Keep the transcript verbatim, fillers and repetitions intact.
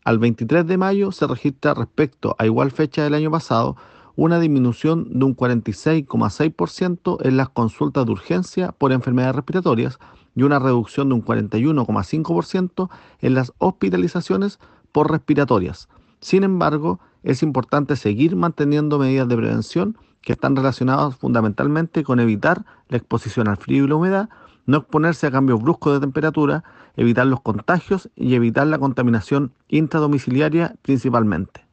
Al veintitrés de mayo se registra respecto a igual fecha del año pasado una disminución de un cuarenta y seis coma seis por ciento en las consultas de urgencia por enfermedades respiratorias y una reducción de un cuarenta y uno coma cinco por ciento en las hospitalizaciones por respiratorias. Sin embargo, es importante seguir manteniendo medidas de prevención que están relacionadas fundamentalmente con evitar la exposición al frío y la humedad, no exponerse a cambios bruscos de temperatura, evitar los contagios y evitar la contaminación intradomiciliaria principalmente.